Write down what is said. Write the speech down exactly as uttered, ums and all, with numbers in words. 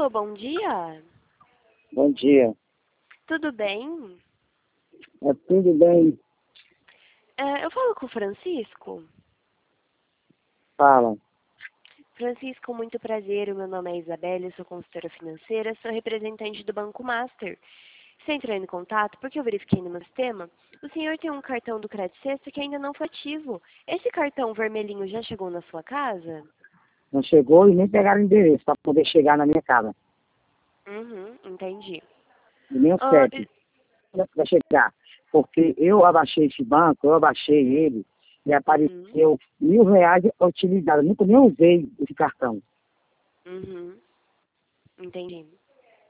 bom dia. Bom dia. Tudo bem? É tudo bem? É, eu falo com o Francisco. Fala. Francisco, muito prazer. O meu nome é Isabela, eu sou consultora financeira, sou representante do Banco Master. Você entrou em contato porque eu verifiquei no meu sistema. O senhor tem um cartão do Crédito Sexta que ainda não foi ativo. Esse cartão vermelhinho já chegou na sua casa? Não chegou e nem pegaram o endereço para poder chegar na minha casa. Uhum, entendi. E nem o Ah, C E P para chegar. Porque eu abaixei esse banco, eu abaixei ele e uhum, apareceu mil reais utilizados. Eu nunca nem usei esse cartão. uhum, entendi.